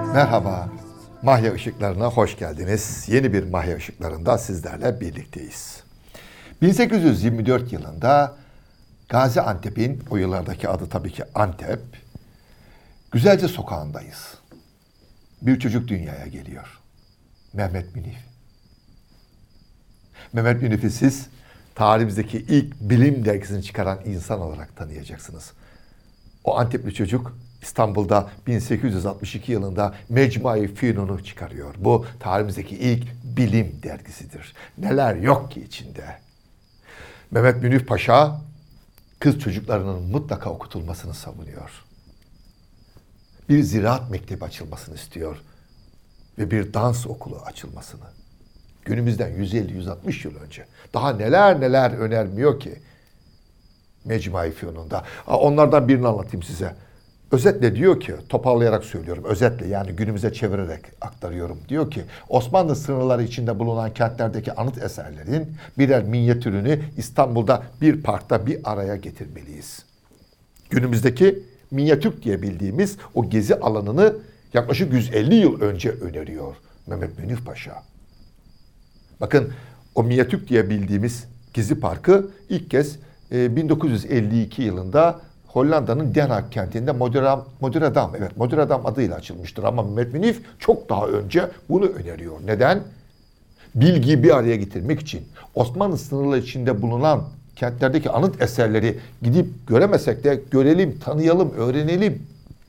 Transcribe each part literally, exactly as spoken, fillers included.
Merhaba, Mahya Işıkları'na hoş geldiniz. Yeni bir Mahya Işıkları'nda sizlerle birlikteyiz. bin sekiz yüz yirmi dört yılında Gaziantep'in, o yıllardaki adı tabii ki Antep, Güzelce sokağındayız. Bir çocuk dünyaya geliyor. Mehmet Münif. Mehmet Münif'i siz tarihimizdeki ilk bilim dergisini çıkaran insan olarak tanıyacaksınız. O Antepli çocuk İstanbul'da bin sekiz yüz altmış iki yılında Mecmua-i Fünun'u çıkarıyor. Bu tarihimizdeki ilk bilim dergisidir. Neler yok ki içinde. Mehmet Münif Paşa kız çocuklarının mutlaka okutulmasını savunuyor. Bir ziraat mektebi açılmasını istiyor ve bir dans okulu açılmasını. Günümüzden yüz elli yüz altmış yıl önce. Daha neler neler önermiyor ki Mecmua-i Fünun'da. Onlardan birini anlatayım size. Özetle diyor ki, toparlayarak söylüyorum, özetle yani günümüze çevirerek aktarıyorum. Diyor ki, Osmanlı sınırları içinde bulunan kentlerdeki anıt eserlerin birer minyatürünü İstanbul'da bir parkta bir araya getirmeliyiz. Günümüzdeki minyatür diye bildiğimiz o gezi alanını yaklaşık yüz elli yıl önce öneriyor Mehmet Münif Paşa. Bakın, o minyatür diye bildiğimiz Gezi Parkı ilk kez e, bin dokuz yüz elli iki yılında Hollanda'nın Den Haag kentinde Moderadam, evet Moderadam adıyla açılmıştır. Ama Mehmet Münif çok daha önce bunu öneriyor. Neden? Bilgiyi bir araya getirmek için. Osmanlı sınırları içinde bulunan kentlerdeki anıt eserleri gidip göremesek de görelim, tanıyalım, öğrenelim.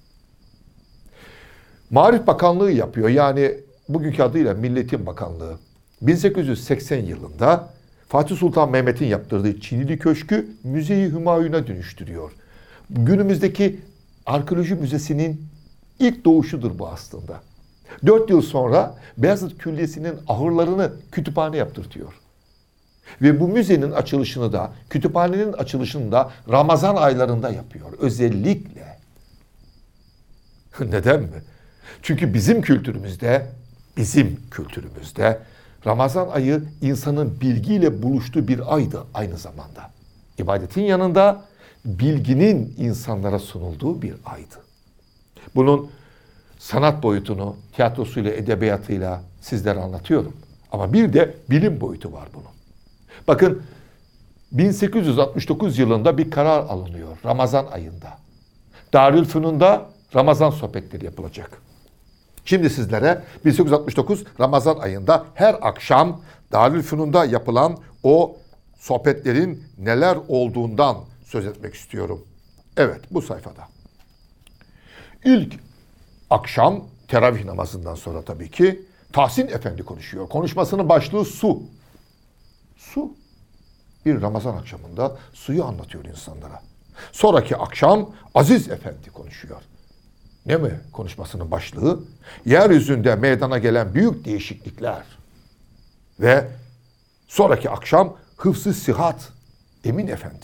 Marif Bakanlığı yapıyor. Yani bugünkü adıyla Milletin Bakanlığı. bin sekiz yüz seksen yılında Fatih Sultan Mehmet'in yaptırdığı Çinili Köşkü Müze-i Hümayun'a dönüştürüyor. Günümüzdeki arkeoloji müzesinin ilk doğuşudur bu aslında. Dört yıl sonra Beyazıt Külliyesi'nin ahırlarını kütüphane yaptırtıyor. Ve bu müzenin açılışını da, kütüphanenin açılışını da Ramazan aylarında yapıyor. Özellikle. Neden mi? Çünkü bizim kültürümüzde, bizim kültürümüzde Ramazan ayı insanın bilgiyle buluştuğu bir aydı aynı zamanda. İbadetin yanında bilginin insanlara sunulduğu bir aydı. Bunun sanat boyutunu tiyatrosuyla, edebiyatıyla sizlere anlatıyorum. Ama bir de bilim boyutu var bunun. Bakın bin sekiz yüz altmış dokuz yılında bir karar alınıyor Ramazan ayında. Darülfünun'da Ramazan sohbetleri yapılacak. Şimdi sizlere bin sekiz yüz altmış dokuz Ramazan ayında her akşam Darülfünun'da yapılan o sohbetlerin neler olduğundan söz etmek istiyorum. Evet, bu sayfada. İlk akşam teravih namazından sonra tabii ki Tahsin Efendi konuşuyor. Konuşmasının başlığı su. Su. Bir Ramazan akşamında suyu anlatıyor insanlara. Sonraki akşam Aziz Efendi konuşuyor. Ne mi konuşmasının başlığı? Yeryüzünde meydana gelen büyük değişiklikler. Ve sonraki akşam Hıfz-ı Sıhhat Emin Efendi.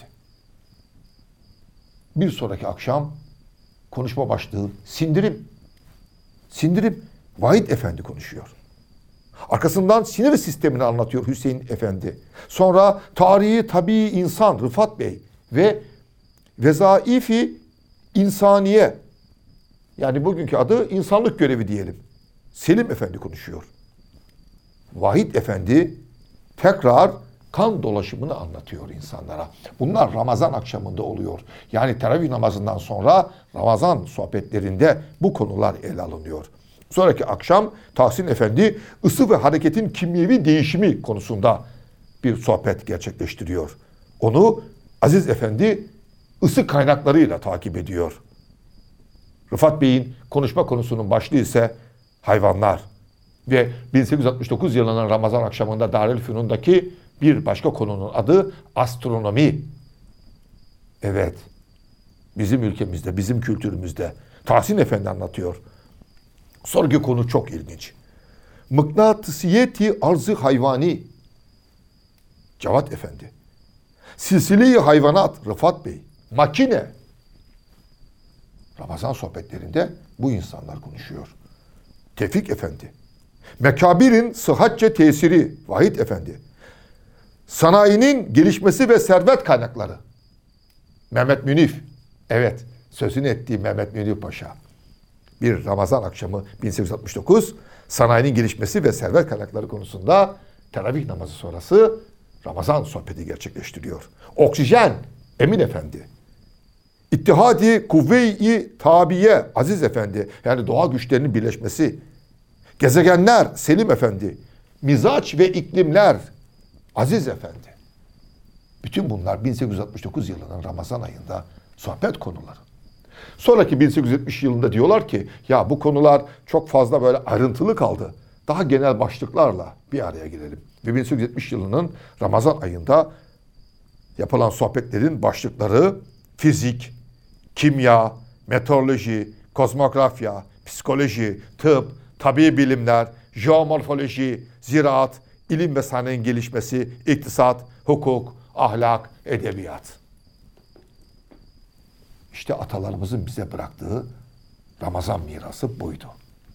Bir sonraki akşam konuşma başlığı sindirim. Sindirim Vahit Efendi konuşuyor. Arkasından sinir sistemini anlatıyor Hüseyin Efendi. Sonra tarihi tabii insan Rıfat Bey ve vezaifi insaniye, yani bugünkü adı insanlık görevi diyelim, Selim Efendi konuşuyor. Vahit Efendi tekrar kan dolaşımını anlatıyor insanlara. Bunlar Ramazan akşamında oluyor. Yani teravih namazından sonra Ramazan sohbetlerinde bu konular ele alınıyor. Sonraki akşam Tahsin Efendi ısı ve hareketin kimyevi değişimi konusunda bir sohbet gerçekleştiriyor. Onu Aziz Efendi ısı kaynaklarıyla takip ediyor. Rıfat Bey'in konuşma konusunun başlığı ise hayvanlar. Ve bin sekiz yüz altmış dokuz yılının Ramazan akşamında Darülfünun'daki bir başka konunun adı astronomi. Evet, bizim ülkemizde, bizim kültürümüzde Tahsin Efendi anlatıyor. Sonraki konu çok ilginç. Mıknatısiyeti arzı hayvani. Cevat Efendi. Silsile-i hayvanat Rıfat Bey. Makine. Ramazan sohbetlerinde bu insanlar konuşuyor. Tevfik Efendi. Mekabirin sıhhatçe tesiri Vahit Efendi. Sanayinin gelişmesi ve servet kaynakları Mehmet Münif. Evet, sözünü ettiği Mehmet Münif Paşa. Bir Ramazan akşamı bin sekiz yüz altmış dokuz, sanayinin gelişmesi ve servet kaynakları konusunda teravih namazı sonrası Ramazan sohbeti gerçekleştiriyor. Oksijen, Emin Efendi. İttihadi Kuvve-i Tabiye, Aziz Efendi. Yani doğa güçlerinin birleşmesi. Gezegenler, Selim Efendi. Mizaç ve iklimler, Aziz Efendi. Bütün bunlar bin sekiz yüz altmış dokuz yılının Ramazan ayında sohbet konuları. Sonraki bin sekiz yüz yetmiş yılında diyorlar ki ya bu konular çok fazla böyle ayrıntılı kaldı. Daha genel başlıklarla bir araya gelelim. Ve bin sekiz yüz yetmiş yılının Ramazan ayında yapılan sohbetlerin başlıkları fizik, kimya, meteoroloji, kozmografya, psikoloji, tıp, tabii bilimler, jeomorfoloji, ziraat, ilim ve sanayin gelişmesi, iktisat, hukuk, ahlak, edebiyat. İşte atalarımızın bize bıraktığı Ramazan mirası buydu.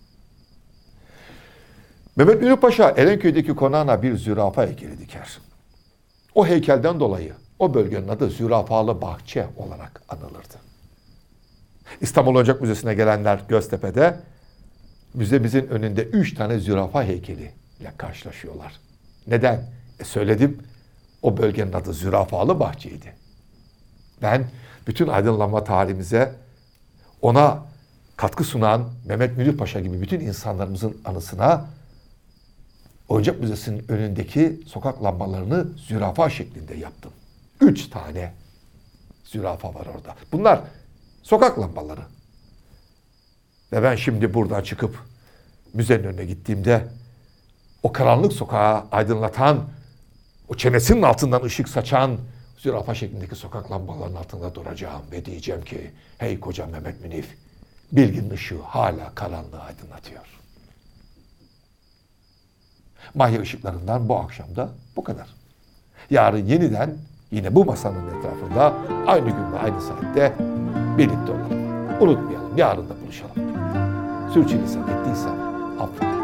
Mehmet Münif Paşa Erenköy'deki konağına bir zürafa heykeli diker. O heykelden dolayı o bölgenin adı Zürafalı Bahçe olarak anılırdı. İstanbul Oyuncak Müzesi'ne gelenler Göztepe'de müzemizin önünde üç tane zürafa heykeli ile karşılaşıyorlar. Neden? E söyledim. O bölgenin adı Zürafalı Bahçe'ydi. Ben bütün aydınlanma tarihimize ona katkı sunan Mehmet Münif Paşa gibi bütün insanlarımızın anısına Oyuncak Müzesi'nin önündeki sokak lambalarını zürafa şeklinde yaptım. Üç tane zürafa var orada. Bunlar sokak lambaları. Ve ben şimdi buradan çıkıp müzenin önüne gittiğimde o karanlık sokağı aydınlatan, o çenesinin altından ışık saçan zürafa şeklindeki sokak lambalarının altında duracağım ve diyeceğim ki hey koca Mehmet Münif, bilginin ışığı hala karanlığı aydınlatıyor. Mahya ışıklarından bu akşamda bu kadar. Yarın yeniden yine bu masanın etrafında aynı gün ve aynı saatte birlikte olalım. Unutmayalım, yarın da buluşalım. Sürçülisan ettiysem affola.